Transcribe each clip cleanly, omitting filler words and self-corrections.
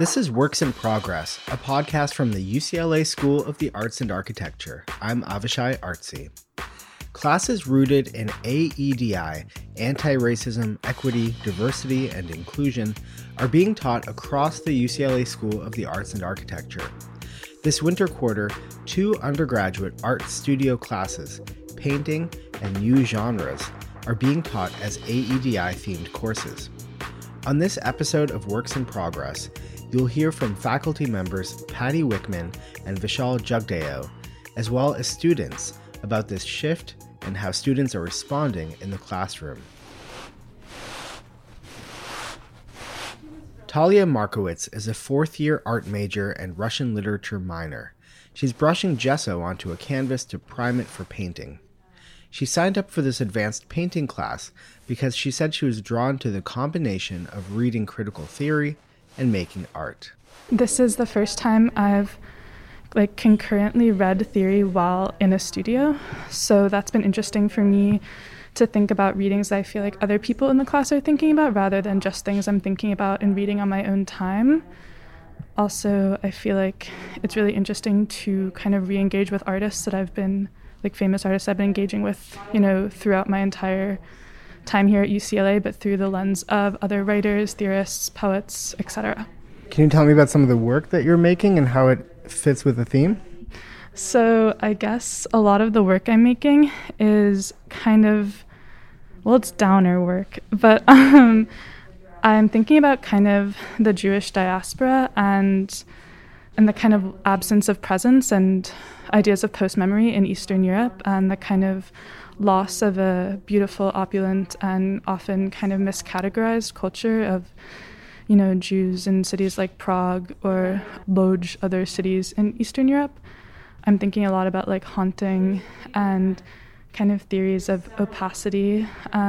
This is Works in Progress, a podcast from the UCLA School of the Arts and Architecture. I'm Avishai Artsy. Classes rooted in AEDI, anti-racism, equity, diversity, and inclusion, are being taught across the UCLA School of the Arts and Architecture. This winter quarter, 2 undergraduate art studio classes, painting and new genres, are being taught as AEDI-themed courses. On this episode of Works in Progress, you'll hear from faculty members Patty Wickman and Vishal Jagdeo, as well as students, about this shift and how students are responding in the classroom. Talia Markowitz is a fourth-year art major and Russian literature minor. She's brushing gesso onto a canvas to prime it for painting. She signed up for this advanced painting class because she said she was drawn to the combination of reading critical theory and making art. This is the first time I've concurrently read theory while in a studio, so that's been interesting for me to think about readings that I feel like other people in the class are thinking about rather than just things I'm thinking about and reading on my own time. Also, I feel like it's really interesting to kind of re-engage with artists that I've been famous artists I've been engaging with, throughout my entire time here at UCLA, but through the lens of other writers, theorists, poets, etc. Can you tell me about some of the work that you're making and how it fits with the theme? So I guess a lot of the work I'm making is it's downer work, but I'm thinking about kind of the Jewish diaspora and the kind of absence of presence and ideas of post-memory in Eastern Europe and the kind of loss of a beautiful, opulent, and often kind of miscategorized culture of, Jews in cities like Prague or Lodz, other cities in Eastern Europe. I'm thinking a lot about haunting and kind of theories of opacity,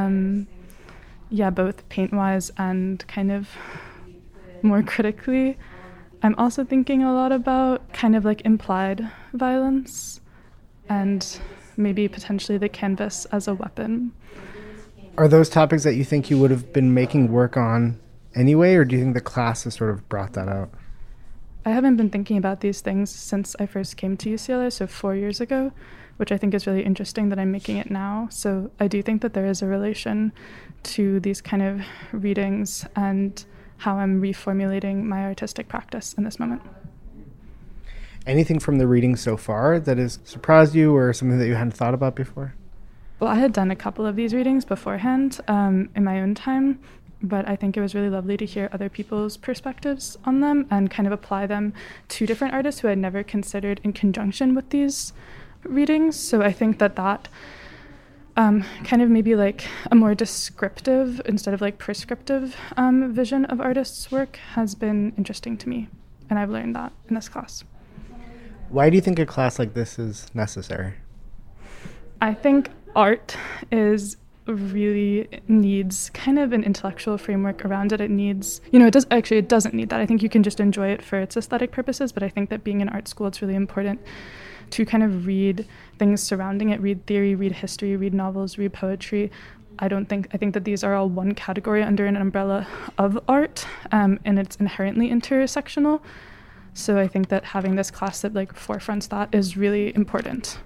both paint-wise and kind of more critically. I'm also thinking a lot about kind of implied violence and maybe potentially the canvas as a weapon. Are those topics that you think you would have been making work on anyway, or do you think the class has sort of brought that out? I haven't been thinking about these things since I first came to UCLA, so 4 years ago, which I think is really interesting that I'm making it now. So I do think that there is a relation to these kind of readings and how I'm reformulating my artistic practice in this moment. Anything from the reading so far that has surprised you or something that you hadn't thought about before? Well, I had done a couple of these readings beforehand in my own time, but I think it was really lovely to hear other people's perspectives on them and kind of apply them to different artists who I'd never considered in conjunction with these readings. So I think that kind of maybe a more descriptive instead of prescriptive vision of artists' work has been interesting to me, and I've learned that in this class. Why do you think a class like this is necessary? I think art really needs kind of an intellectual framework around it. It needs, it doesn't need that. I think you can just enjoy it for its aesthetic purposes, but I think that being in art school, it's really important to kind of read things surrounding it, read theory, read history, read novels, read poetry. I think that these are all one category under an umbrella of art, and it's inherently intersectional. So I think that having this class that forefronts that is really important.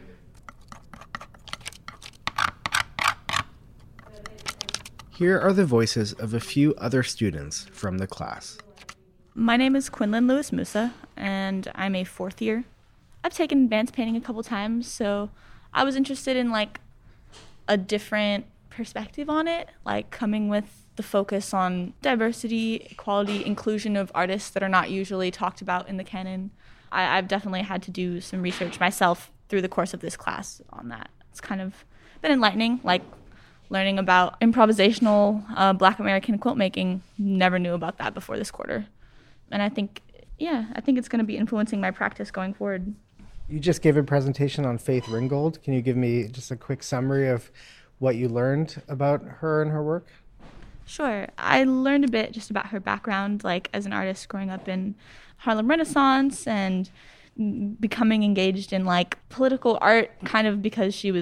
Here are the voices of a few other students from the class. My name is Quinlan Lewis Musa, and I'm a fourth year. I've taken advanced painting a couple times, so I was interested in a different perspective on it, coming with the focus on diversity, equality, inclusion of artists that are not usually talked about in the canon. I've definitely had to do some research myself through the course of this class on that. It's kind of been enlightening, learning about improvisational Black American quilt making. Never knew about that before this quarter. And I think it's going to be influencing my practice going forward. You just gave a presentation on Faith Ringgold. Can you give me just a quick summary of what you learned about her and her work? Sure. I learned a bit just about her background, as an artist growing up in Harlem Renaissance and becoming engaged in political art kind of because she was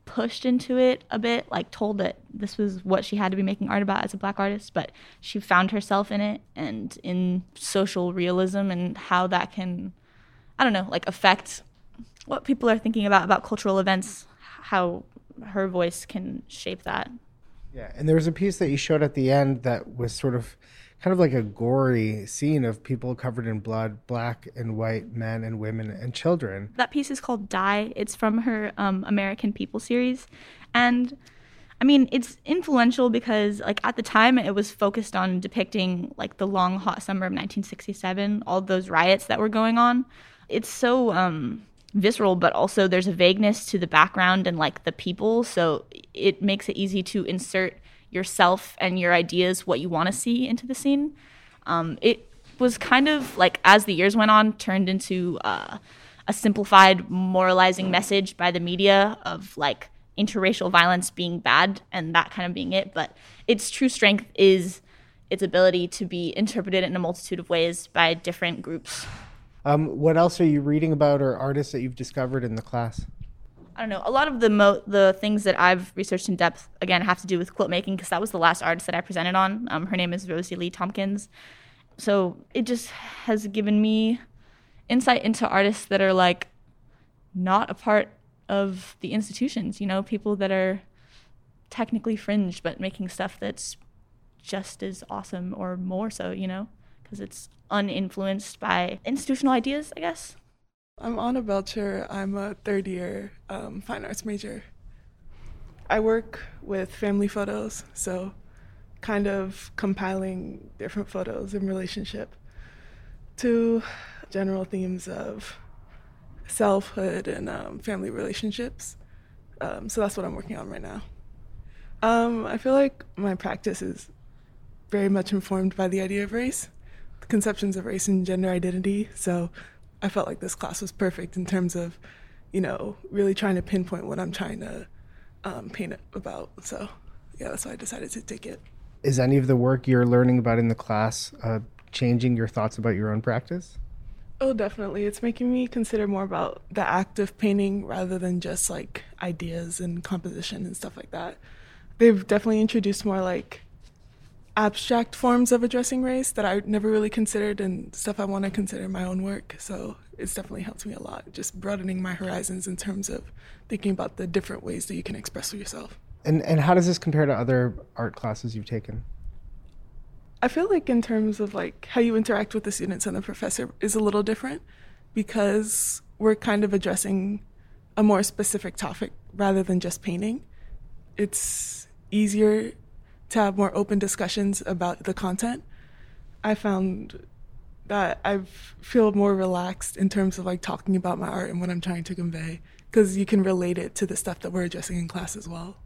pushed into it a bit, like told that this was what she had to be making art about as a Black artist, but she found herself in it and in social realism and how that can, I don't know, like affect what people are thinking about cultural events, how her voice can shape that. Yeah, and there was a piece that you showed at the end that was sort of kind of like a gory scene of people covered in blood, Black and white men and women and children. That piece is called Die. It's from her American People series. And I mean, it's influential because like at the time it was focused on depicting like the long hot summer of 1967, all those riots that were going on. It's so visceral, but also there's a vagueness to the background and like the people. So it makes it easy to insert yourself and your ideas, what you want to see into the scene. It was kind of like, as the years went on, turned into a simplified moralizing message by the media of like interracial violence being bad and that kind of being it. But its true strength is its ability to be interpreted in a multitude of ways by different groups. What else are you reading about or artists that you've discovered in the class? I don't know. A lot of the things that I've researched in depth, again, have to do with quilt making because that was the last artist that I presented on. Her name is Rosie Lee Tompkins. So it just has given me insight into artists that are like not a part of the institutions, you know, people that are technically fringe but making stuff that's just as awesome or more so, you know, because it's uninfluenced by institutional ideas, I guess. I'm Anna Belcher. I'm a third-year fine arts major. I work with family photos, so kind of compiling different photos in relationship to general themes of selfhood and family relationships. So that's what I'm working on right now. I feel like my practice is very much informed by the idea of race, the conceptions of race and gender identity. So I felt like this class was perfect in terms of, you know, really trying to pinpoint what I'm trying to paint it about. So yeah, that's why I decided to take it. Is any of the work you're learning about in the class changing your thoughts about your own practice? Oh, definitely. It's making me consider more about the act of painting rather than just like ideas and composition and stuff like that. They've definitely introduced more like abstract forms of addressing race that I never really considered and stuff I want to consider in my own work. So it's definitely helped me a lot, just broadening my horizons in terms of thinking about the different ways that you can express yourself. And how does this compare to other art classes you've taken? I feel like in terms of like how you interact with the students and the professor is a little different because we're kind of addressing a more specific topic rather than just painting. It's easier to have more open discussions about the content. I found that I feel more relaxed in terms of like talking about my art and what I'm trying to convey because you can relate it to the stuff that we're addressing in class as well.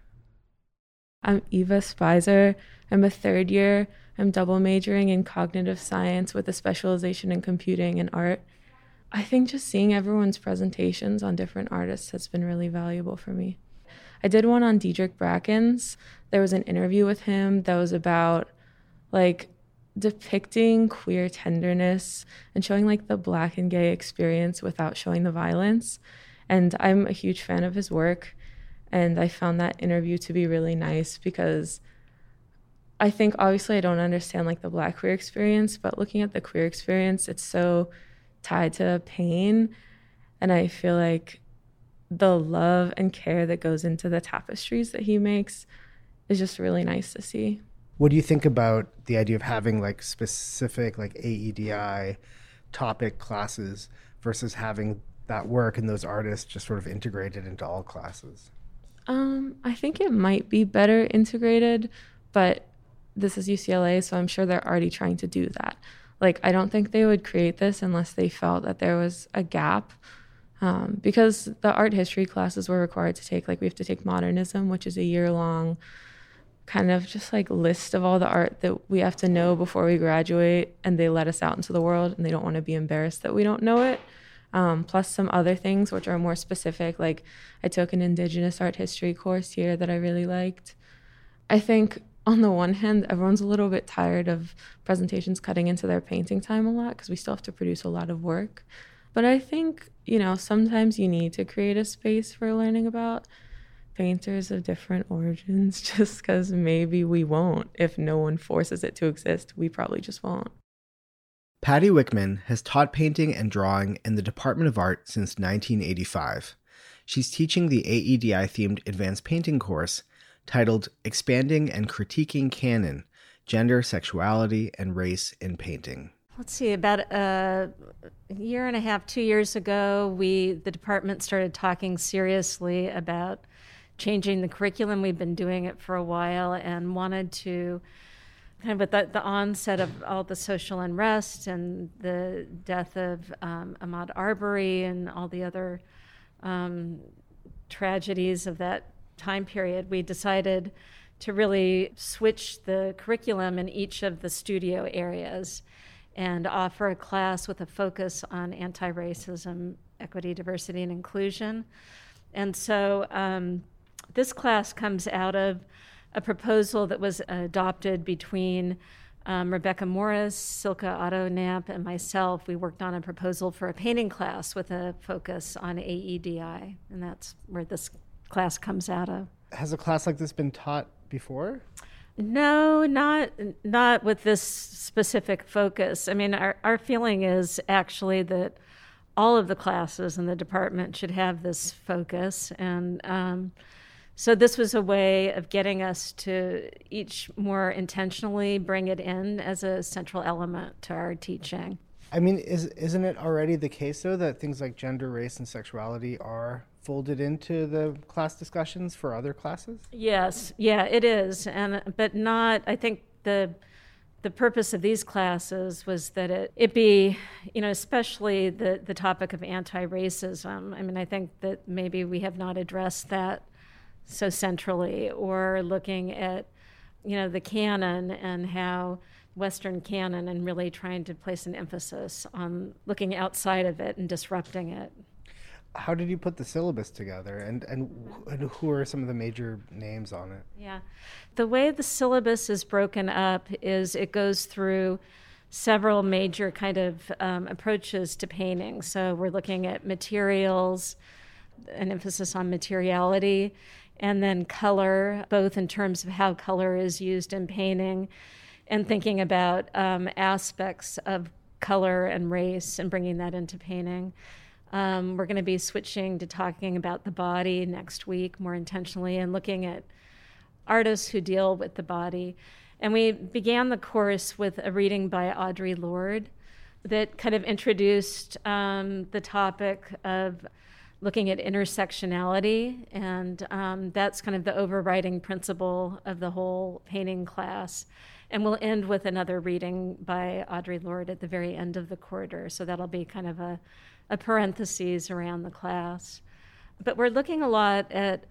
I'm Eva Spicer. I'm a third year. I'm double majoring in cognitive science with a specialization in computing and art. I think just seeing everyone's presentations on different artists has been really valuable for me. I did one on Diedrich Brackens. There was an interview with him that was about like depicting queer tenderness and showing like the Black and gay experience without showing the violence. And I'm a huge fan of his work. And I found that interview to be really nice because I think obviously I don't understand like the Black queer experience, but looking at the queer experience, it's so tied to pain. And I feel like the love and care that goes into the tapestries that he makes is just really nice to see. What do you think about the idea of having like specific like AEDI topic classes versus having that work and those artists just sort of integrated into all classes? I think it might be better integrated, but this is UCLA, so I'm sure they're already trying to do that. Like, I don't think they would create this unless they felt that there was a gap. Because the art history classes we're required to take, like we have to take modernism, which is a year-long kind of just like list of all the art that we have to know before we graduate, and they let us out into the world and they don't want to be embarrassed that we don't know it. Plus some other things which are more specific, like I took an Indigenous art history course here that I really liked. I think on the one hand, everyone's a little bit tired of presentations cutting into their painting time a lot because we still have to produce a lot of work. But I think, you know, sometimes you need to create a space for learning about painters of different origins, just because maybe we won't. If no one forces it to exist, we probably just won't. Patty Wickman has taught painting and drawing in the Department of Art since 1985. She's teaching the AEDI-themed advanced painting course titled Expanding and Critiquing Canon, Gender, Sexuality, and Race in Painting. Let's see, about a year and a half, 2 years ago, the department started talking seriously about changing the curriculum. We've been doing it for a while and wanted to, kind of with the onset of all the social unrest and the death of Ahmaud Arbery and all the other tragedies of that time period, we decided to really switch the curriculum in each of the studio areas and offer a class with a focus on anti-racism, equity, diversity, and inclusion. And so this class comes out of a proposal that was adopted between Rebecca Morris, Silke Otto-Knapp, and myself. We worked on a proposal for a painting class with a focus on AEDI, and that's where this class comes out of. Has a class like this been taught before? No, not with this specific focus. I mean, our feeling is actually that all of the classes in the department should have this focus. And so this was a way of getting us to each more intentionally bring it in as a central element to our teaching. I mean, isn't it already the case, though, that things like gender, race, and sexuality are folded into the class discussions for other classes? Yes, yeah, it is, but not. I think the purpose of these classes was that it be, especially the topic of anti-racism. I mean, I think that maybe we have not addressed that so centrally, or looking at, the canon and how Western canon, and really trying to place an emphasis on looking outside of it and disrupting it. How did you put the syllabus together, and who are some of the major names on it? Yeah, the way the syllabus is broken up is it goes through several major kind of approaches to painting. So we're looking at materials, an emphasis on materiality, and then color, both in terms of how color is used in painting, and thinking about aspects of color and race and bringing that into painting. We're going to be switching to talking about the body next week more intentionally, and looking at artists who deal with the body. And we began the course with a reading by Audre Lorde that kind of introduced the topic of looking at intersectionality, and that's kind of the overriding principle of the whole painting class. And we'll end with another reading by Audre Lorde at the very end of the quarter, so that'll be kind of a parentheses around the class. But we're looking a lot at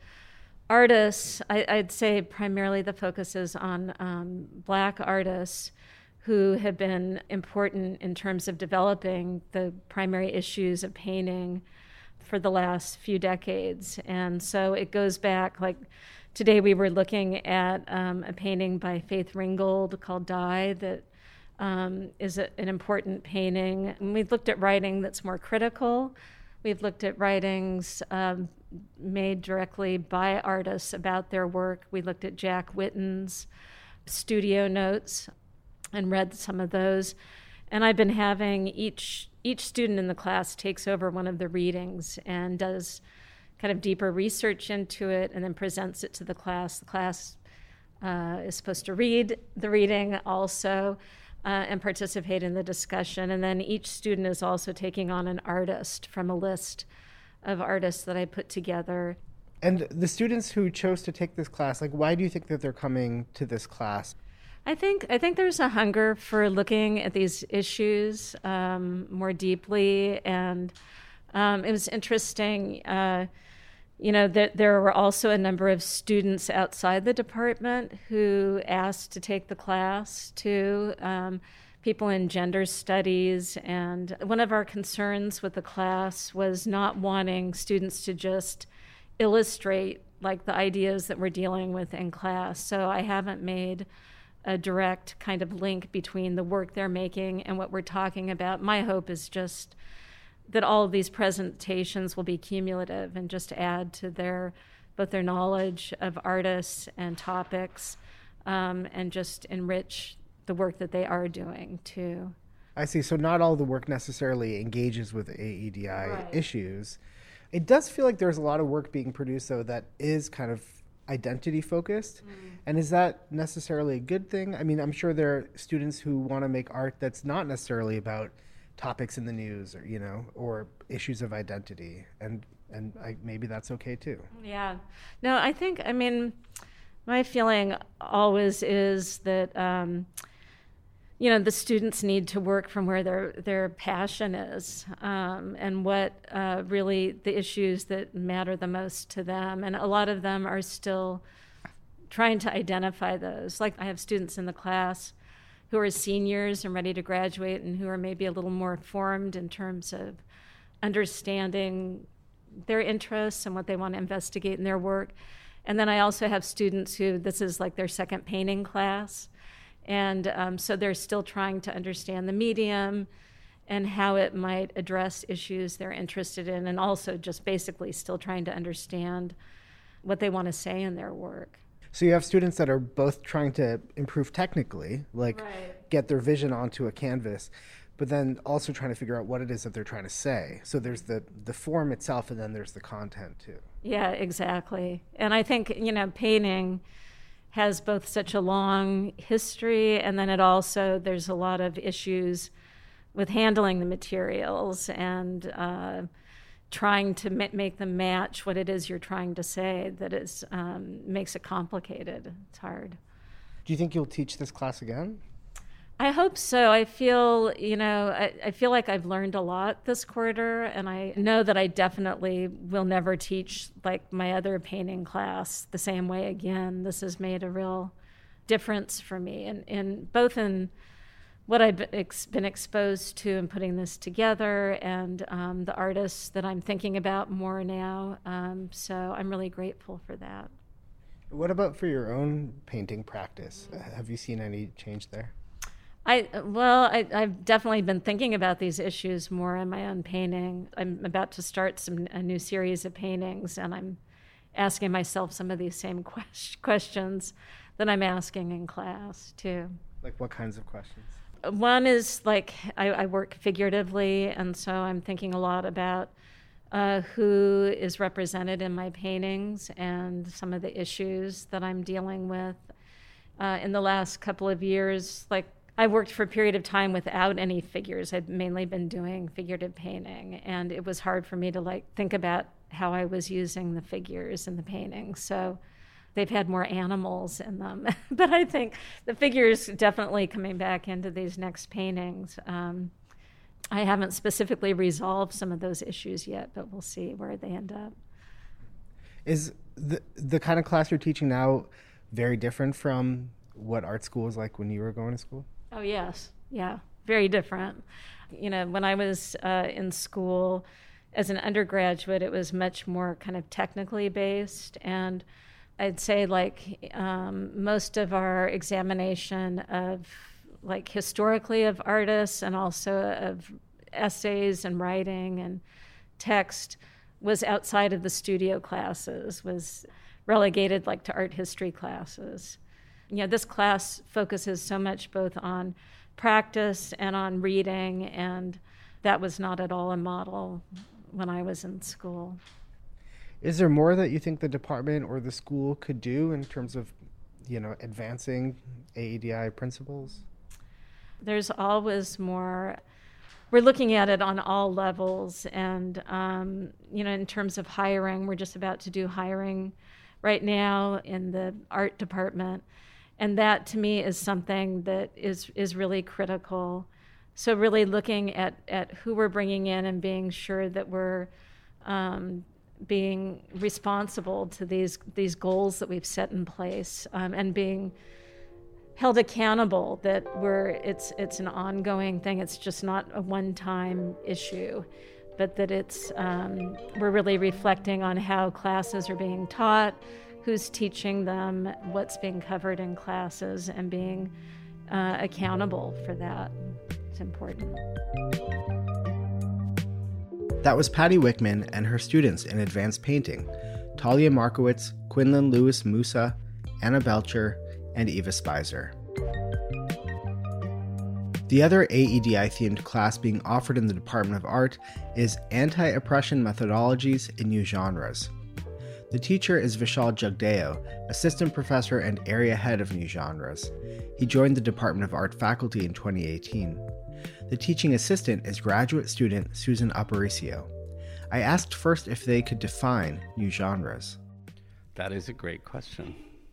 artists. I'd say primarily the focus is on Black artists who have been important in terms of developing the primary issues of painting for the last few decades. And so it goes back, like today we were looking at a painting by Faith Ringgold called Die that is an important painting. And we've looked at writing that's more critical. We've looked at writings made directly by artists about their work. We looked at Jack Whitten's studio notes and read some of those. And I've been having each student in the class takes over one of the readings and does kind of deeper research into it and then presents it to the class. The class is supposed to read the reading also and participate in the discussion. And then each student is also taking on an artist from a list of artists that I put together. And the students who chose to take this class, like, why do you think that they're coming to this class? I think there's a hunger for looking at these issues more deeply, and it was interesting. That there were also a number of students outside the department who asked to take the class too. People in gender studies, and one of our concerns with the class was not wanting students to just illustrate like the ideas that we're dealing with in class. So I haven't made a direct kind of link between the work they're making and what we're talking about. My hope is just that all of these presentations will be cumulative and just add to their both their knowledge of artists and topics, and just enrich the work that they are doing too. I see. So not all the work necessarily engages with AEDI Right. issues. It does feel like there's a lot of work being produced, though, that is kind of identity focused. And is that necessarily a good thing? I mean, I'm sure there are students who want to make art that's not necessarily about topics in the news or, or issues of identity. And maybe that's okay too. Yeah. No, I mean, my feeling always is that, the students need to work from where their passion is, and what really the issues that matter the most to them. And a lot of them are still trying to identify those. Like I have students in the class who are seniors and ready to graduate and who are maybe a little more formed in terms of understanding their interests and what they want to investigate in their work. And then I also have students who this is like their second painting class. And so they're still trying to understand the medium and how it might address issues they're interested in, and also just basically still trying to understand what they want to say in their work. So you have students that are both trying to improve technically, like Right. get their vision onto a canvas, but then also trying to figure out what it is that they're trying to say. So there's the form itself, and then there's the content too. Yeah, exactly. And I think, painting has both such a long history, and then there's a lot of issues with handling the materials and trying to make them match what it is you're trying to say. That is makes it complicated. It's hard. Do you think you'll teach this class again? I hope so. I feel, I feel like I've learned a lot this quarter, and I know that I definitely will never teach like my other painting class the same way again. This has made a real difference for me, and both in what I've been exposed to in putting this together and the artists that I'm thinking about more now. So I'm really grateful for that. What about for your own painting practice? Have you seen any change there? I've definitely been thinking about these issues more in my own painting. I'm about to start a new series of paintings, and I'm asking myself some of these same questions that I'm asking in class, too. Like what kinds of questions? One is like I work figuratively, and so I'm thinking a lot about who is represented in my paintings and some of the issues that I'm dealing with. In the last couple of years, like I worked for a period of time without any figures. I'd mainly been doing figurative painting, and it was hard for me to think about how I was using the figures in the painting. So they've had more animals in them. But I think the figures definitely coming back into these next paintings. I haven't specifically resolved some of those issues yet, but we'll see where they end up. Is the kind of class you're teaching now very different from what art school was like when you were going to school? Oh, yes. Yeah, very different. When I was in school as an undergraduate, it was much more kind of technically based. And I'd say most of our examination of historically of artists and also of essays and writing and text was outside of the studio classes, was relegated to art history classes. This class focuses so much both on practice and on reading, and that was not at all a model when I was in school. Is there more that you think the department or the school could do in terms of, advancing AEDI principles? There's always more. We're looking at it on all levels, and in terms of hiring, we're just about to do hiring right now in the art department. And that, to me, is something that is really critical. So really looking at who we're bringing in and being sure that we're being responsible to these goals that we've set in place, and being held accountable that it's an ongoing thing. It's just not a one-time issue, but that we're really reflecting on how classes are being taught, who's teaching them, what's being covered in classes, and being accountable for that. It's important. That was Patty Wickman and her students in advanced painting. Talia Markowitz, Quinlan Lewis Musa, Anna Belcher, and Eva Spicer. The other AEDI-themed class being offered in the Department of Art is Anti-Oppression Methodologies in New Genres. The teacher is Vishal Jagdeo, assistant professor and area head of New Genres. He joined the Department of Art faculty in 2018. The teaching assistant is graduate student Susan Aparicio. I asked first if they could define new genres. That is a great question.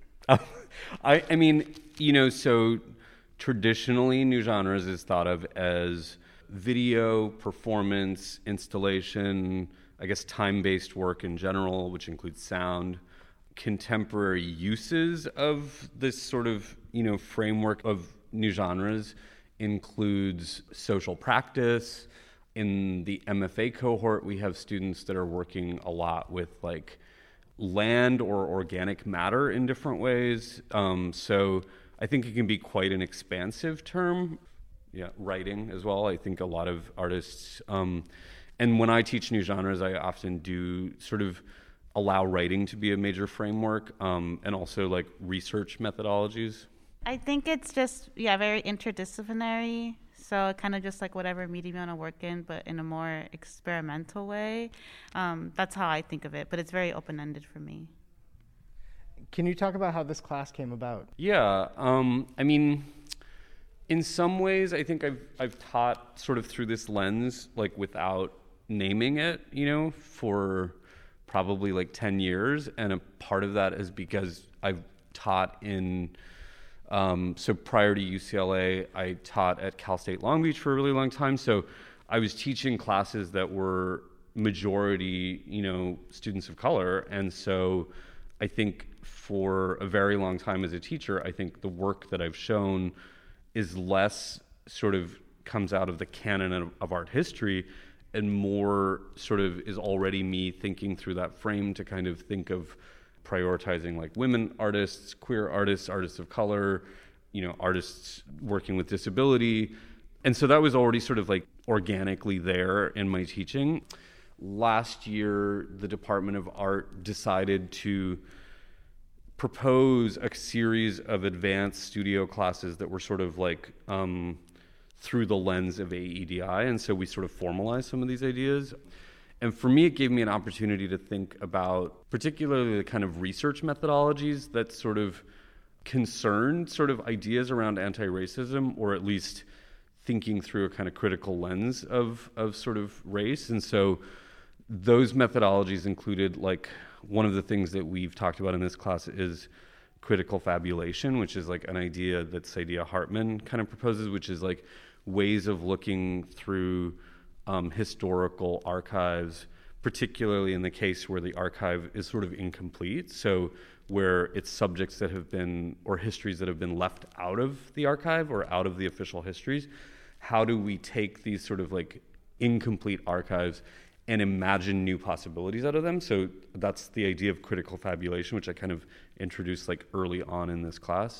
I mean, so traditionally, new genres is thought of as video, performance, installation, I guess time-based work in general, which includes sound. Contemporary uses of this sort of, framework of new genres includes social practice. In the MFA cohort, we have students that are working a lot with like land or organic matter in different ways. So I think it can be quite an expansive term. Yeah, writing as well. I think a lot of artists, and when I teach new genres, I often do sort of allow writing to be a major framework, and also like research methodologies. I think it's just, very interdisciplinary. So kind of just like whatever medium you want to work in, but in a more experimental way. That's how I think of it, but it's very open-ended for me. Can you talk about how this class came about? Yeah, I mean, in some ways, I think I've taught sort of through this lens, like without naming it, for probably like 10 years. And a part of that is because I've taught in, so prior to UCLA, I taught at Cal State Long Beach for a really long time. So I was teaching classes that were majority, students of color. And so I think for a very long time as a teacher, I think the work that I've shown is less sort of comes out of the canon of art history and more sort of is already me thinking through that frame to kind of think of prioritizing like women artists, queer artists, artists of color, artists working with disability. And so that was already sort of like organically there in my teaching. Last year, the Department of Art decided to propose a series of advanced studio classes that were sort of like through the lens of AEDI. And so we sort of formalized some of these ideas. And for me, it gave me an opportunity to think about particularly the kind of research methodologies that sort of concerned sort of ideas around anti-racism, or at least thinking through a kind of critical lens of sort of race. And so those methodologies included, like, one of the things that we've talked about in this class is critical fabulation, which is like an idea that Saidiya Hartman kind of proposes, which is like ways of looking through historical archives, particularly in the case where the archive is sort of incomplete. So where it's subjects that have been, or histories that have been left out of the archive or out of the official histories. How do we take these sort of like incomplete archives and imagine new possibilities out of them? So that's the idea of critical fabulation, which I kind of introduced like early on in this class.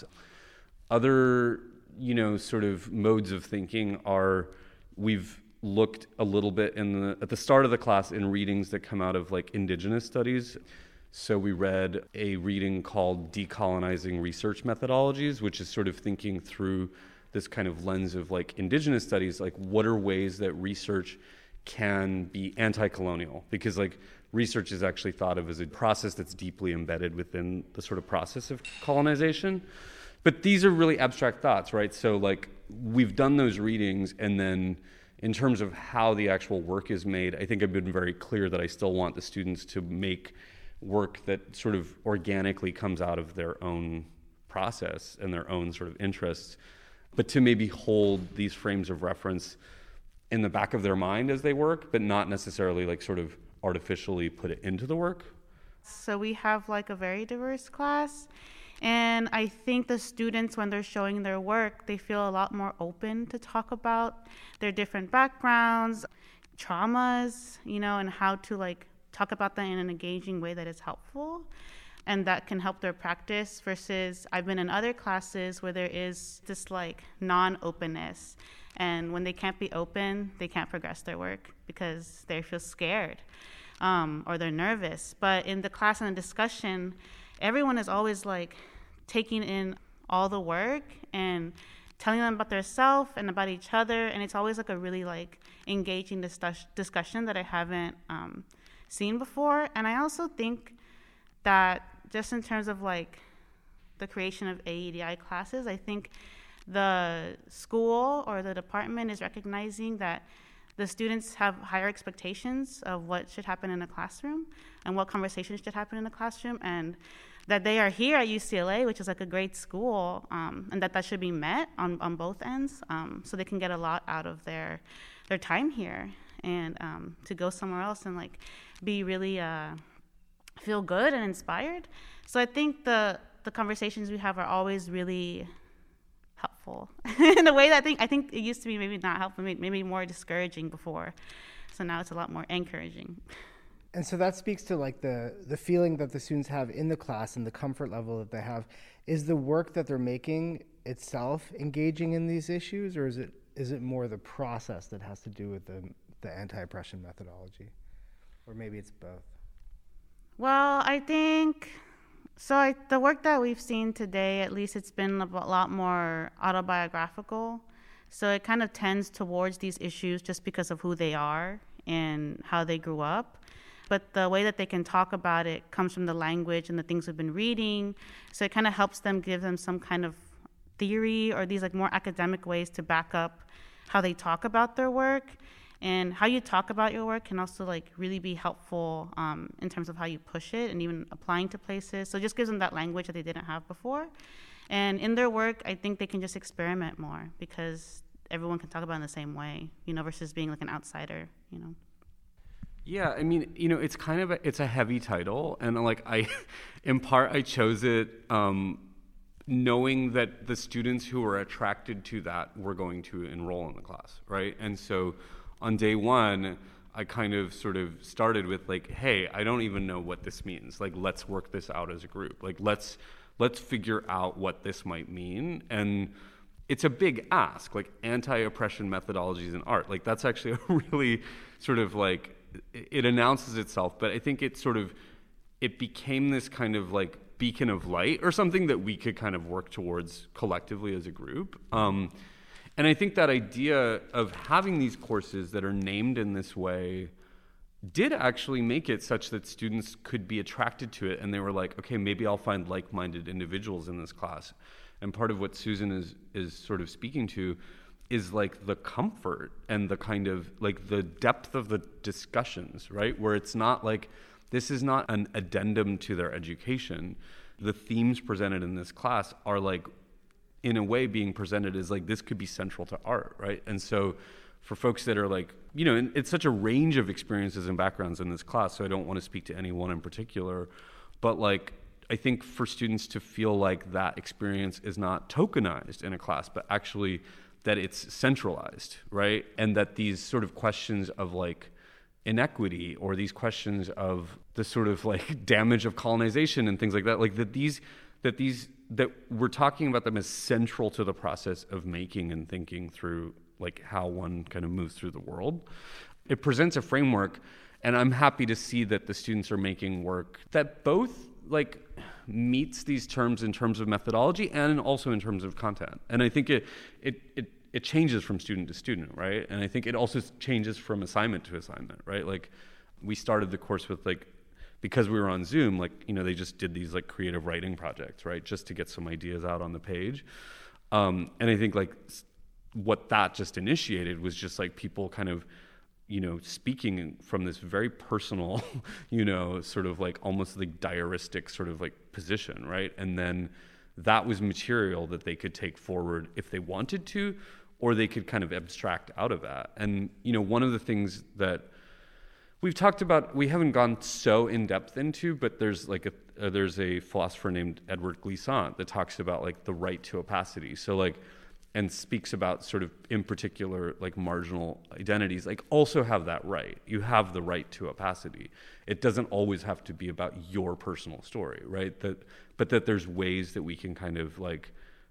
Other, sort of modes of thinking are, we've looked a little bit at the start of the class in readings that come out of like indigenous studies. So we read a reading called Decolonizing Research Methodologies, which is sort of thinking through this kind of lens of like indigenous studies, like what are ways that research can be anti-colonial, because like research is actually thought of as a process that's deeply embedded within the sort of process of colonization. But these are really abstract thoughts, right? So like we've done those readings, and then in terms of how the actual work is made, I think I've been very clear that I still want the students to make work that sort of organically comes out of their own process and their own sort of interests, but to maybe hold these frames of reference in the back of their mind as they work, but not necessarily like sort of artificially put it into the work. So we have like a very diverse class, and I think the students, when they're showing their work, they feel a lot more open to talk about their different backgrounds, traumas, and how to like talk about that in an engaging way that is helpful and that can help their practice, versus I've been in other classes where there is this like non-openness. And when they can't be open, they can't progress their work because they feel scared. or they're nervous. But in the class and the discussion, everyone is always like taking in all the work and telling them about themselves and about each other, and it's always like a really like engaging discussion that I haven't seen before. And I also think that just in terms of like the creation of AEDI classes, I think the school or the department is recognizing that the students have higher expectations of what should happen in a classroom and what conversations should happen in a classroom, and that they are here at UCLA, which is like a great school, and that should be met on both ends, so they can get a lot out of their time here, and to go somewhere else and like be really feel good and inspired. So I think the conversations we have are always really helpful in a way that I think it used to be maybe not helpful, maybe more discouraging before. So now it's a lot more encouraging. And so that speaks to like the feeling that the students have in the class and the comfort level that they have. Is the work that they're making itself engaging in these issues, or is it more the process that has to do with the anti-oppression methodology? Or maybe it's both. Well, I think so. The work that we've seen today, at least, it's been a lot more autobiographical. So it kind of tends towards these issues just because of who they are and how they grew up. But the way that they can talk about it comes from the language and the things we've been reading. So it kind of helps them, give them some kind of theory or these like more academic ways to back up how they talk about their work. And how you talk about your work can also like really be helpful in terms of how you push it and even applying to places. So it just gives them that language that they didn't have before. And in their work, I think they can just experiment more because everyone can talk about it in the same way, versus being like an outsider, Yeah, I mean, it's kind of it's a heavy title, and like in part I chose it knowing that the students who were attracted to that were going to enroll in the class, right? And so on day one, I kind of sort of started with like, hey, I don't even know what this means. Like, let's work this out as a group. Like, let's figure out what this might mean. And it's a big ask, like anti-oppression methodologies in art. Like, that's actually a really sort of like, it announces itself, but I think it became this kind of like beacon of light or something that we could kind of work towards collectively as a group. And I think that idea of having these courses that are named in this way did actually make it such that students could be attracted to it, and they were like, okay, maybe I'll find like-minded individuals in this class. And part of what Susan is sort of speaking to is like the comfort and the kind of like the depth of the discussions, right? Where it's not like, this is not an addendum to their education. The themes presented in this class are like, in a way, being presented as like, this could be central to art, right? And so for folks that are like, it's such a range of experiences and backgrounds in this class, so I don't want to speak to any one in particular, but like, I think for students to feel like that experience is not tokenized in a class, but actually that it's centralized, right? And that these sort of questions of like inequity or these questions of the sort of like damage of colonization and things like that, like that we're talking about them as central to the process of making and thinking through like how one kind of moves through the world. It presents a framework, and I'm happy to see that the students are making work that both like meets these terms in terms of methodology and also in terms of content. And I think it changes from student to student, right? And I think it also changes from assignment to assignment, right? Like we started the course with like, because we were on Zoom, like, they just did these like creative writing projects, right? Just to get some ideas out on the page. And I think like what that just initiated was just like people kind of, speaking from this very personal, sort of like almost like diaristic sort of like position, right? And then that was material that they could take forward if they wanted to, or they could kind of abstract out of that. And, one of the things that we've talked about, we haven't gone so in depth into, but there's like there's a philosopher named Edward Glissant that talks about like the right to opacity. So like, and speaks about sort of in particular like marginal identities, like also have that right. You have the right to opacity. It doesn't always have to be about your personal story, right? But that there's ways that we can kind of like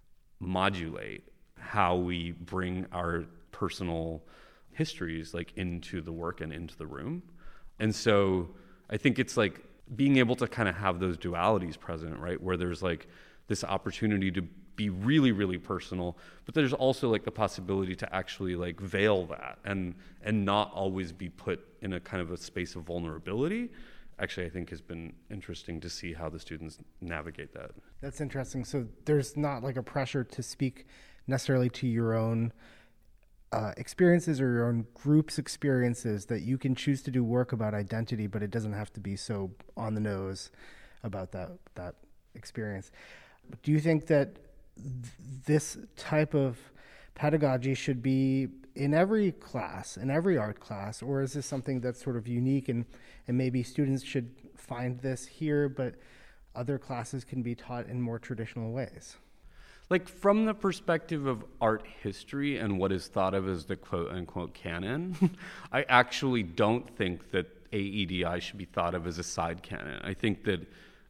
modulate how we bring our personal histories like into the work and into the room. And so I think it's like being able to kind of have those dualities present, right? Where there's like this opportunity to be really, really personal, but there's also like the possibility to actually like veil that and not always be put in a kind of a space of vulnerability. Actually, I think has been interesting to see how the students navigate that. That's interesting. So there's not like a pressure to speak necessarily to your own experiences or your own group's experiences, that you can choose to do work about identity, but it doesn't have to be so on the nose about that experience. Do you think that this type of pedagogy should be in every class, in every art class, or is this something that's sort of unique and maybe students should find this here, but other classes can be taught in more traditional ways? Like from the perspective of art history and what is thought of as the quote unquote canon, I actually don't think that AEDI should be thought of as a side canon. I think that,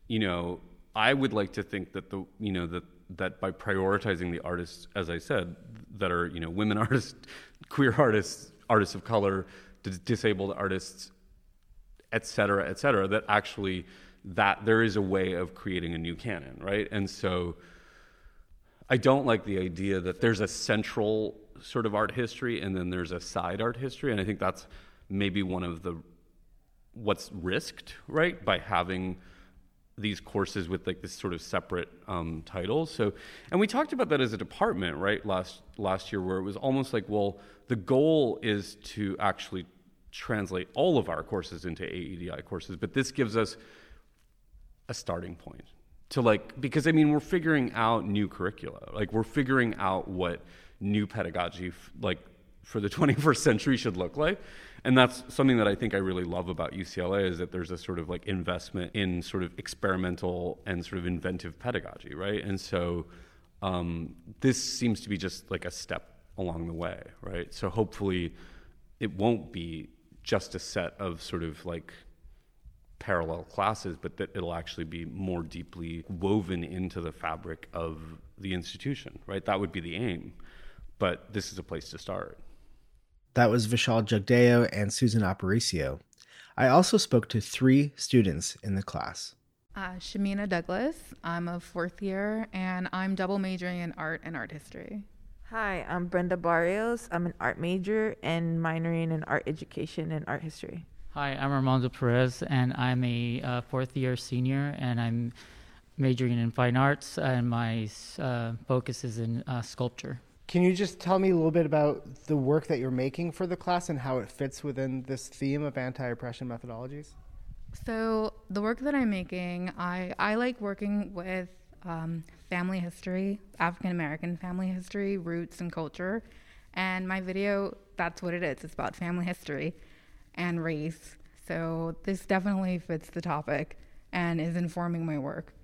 I would like to think that that by prioritizing the artists, as I said, that are, women artists, queer artists, artists of color, disabled artists, et cetera, that actually that there is a way of creating a new canon, right? And so I don't like the idea that there's a central sort of art history and then there's a side art history. And I think that's maybe one of what's risked, right, by having these courses with like this sort of separate titles. So, and we talked about that as a department, right, last year, where it was almost like, well, the goal is to actually translate all of our courses into AEDI courses, but this gives us a starting point to because we're figuring out new curricula, like we're figuring out what new pedagogy for the 21st century should look like. And that's something that I think I really love about UCLA, is that there's a sort of like investment in sort of experimental and sort of inventive pedagogy, right? And so this seems to be just like a step along the way, right? So hopefully it won't be just a set of sort of like parallel classes, but that it'll actually be more deeply woven into the fabric of the institution, right? That would be the aim. But this is a place to start. That was Vishal Jagdeo and Susan Aparicio. I also spoke to 3 students in the class. Shamina Douglas. I'm a 4th year, and I'm double majoring in art and art history. Hi, I'm Brenda Barrios. I'm an art major and minoring in art education and art history. Hi, I'm Armando Perez, and I'm a 4th year senior, and I'm majoring in fine arts, and my focus is in sculpture. Can you just tell me a little bit about the work that you're making for the class and how it fits within this theme of anti-oppression methodologies? So the work that I'm making, I like working with family history, African-American family history, roots and culture. And my video, that's what it is. It's about family history and race. So this definitely fits the topic and is informing my work.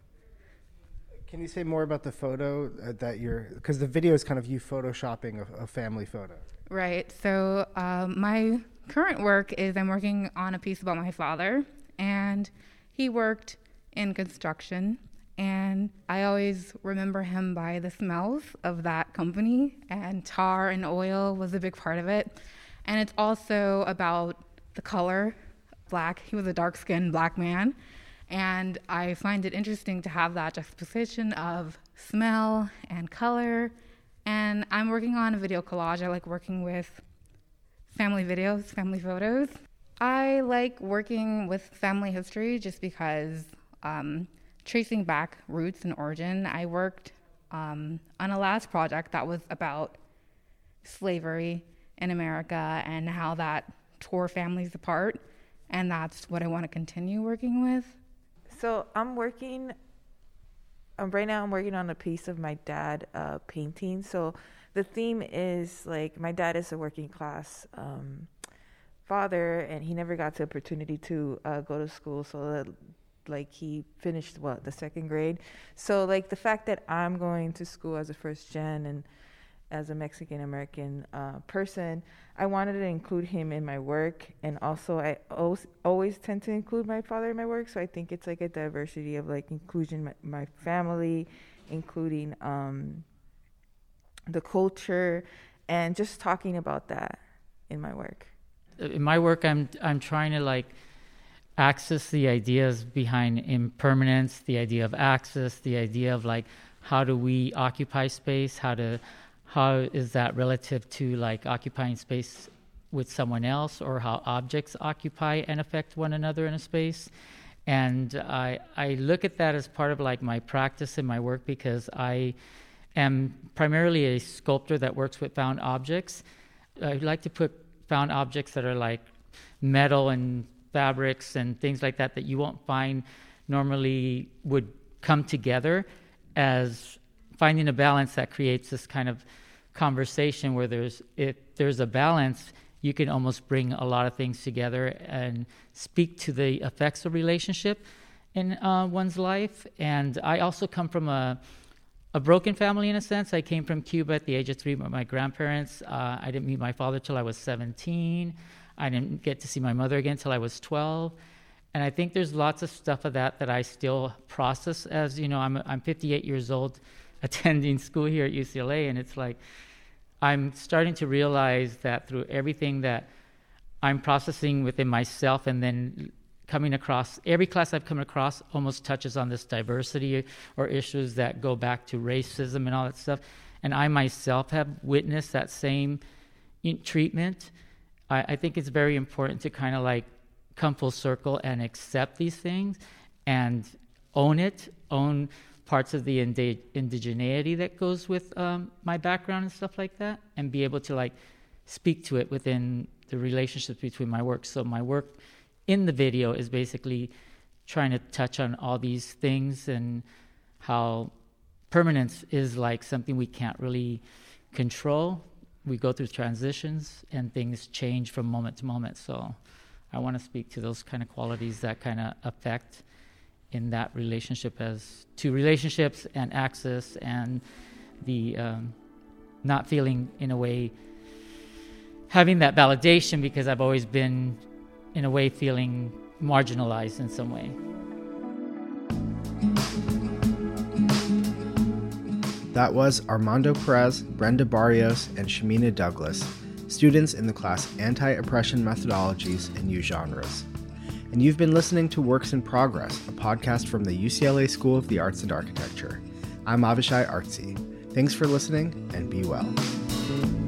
Can you say more about the photo because the video is kind of you photoshopping a family photo. Right. So my current work is I'm working on a piece about my father, and he worked in construction, and I always remember him by the smells of that company, and tar and oil was a big part of it. And it's also about the color, black. He was a dark-skinned black man. And I find it interesting to have that juxtaposition of smell and color. And I'm working on a video collage. I like working with family videos, family photos. I like working with family history just because tracing back roots and origin. I worked on a last project that was about slavery in America and how that tore families apart. And that's what I want to continue working with. So right now I'm working on a piece of my dad painting. So the theme is like, my dad is a working class father, and he never got the opportunity to go to school. So he finished the 2nd grade. So the fact that I'm going to school as a first gen and as a Mexican American person, I wanted to include him in my work. And also I always tend to include my father in my work. So I think it's like a diversity of inclusion, my family, including the culture, and just talking about that in my work. In my work, I'm trying to access, the ideas behind impermanence, the idea of access, the idea of like how do we occupy space, how is that relative to like occupying space with someone else, or how objects occupy and affect one another in a space. And I look at that as part of like my practice in my work, because I am primarily a sculptor that works with found objects. I like to put found objects that are like metal and fabrics and things like that you won't find normally would come together, as finding a balance that creates this kind of conversation where if there's a balance, you can almost bring a lot of things together and speak to the effects of relationship in one's life. And I also come from a broken family in a sense. I came from Cuba at the age of 3 with my grandparents. I didn't meet my father till I was 17. I didn't get to see my mother again till I was 12. And I think there's lots of stuff of that I still process as, I'm 58 years old attending school here at UCLA, and it's like I'm starting to realize that through everything that I'm processing within myself, and then coming across, every class I've come across almost touches on this diversity or issues that go back to racism and all that stuff. And I myself have witnessed that same treatment. I think it's very important to kind of like come full circle and accept these things and own parts of the indigeneity that goes with my background and stuff like that, and be able to like speak to it within the relationships between my work. So my work in the video is basically trying to touch on all these things, and how permanence is like something we can't really control. We go through transitions and things change from moment to moment. So I want to speak to those kind of qualities that kind of affect in that relationship, as to relationships and access, and the not feeling, in a way, having that validation, because I've always been, in a way, feeling marginalized in some way. That was Armando Perez, Brenda Barrios, and Shamina Douglas, students in the class Anti-Oppression Methodologies and New Genres. And you've been listening to Works in Progress, a podcast from the UCLA School of the Arts and Architecture. I'm Avishai Artsy. Thanks for listening, and be well.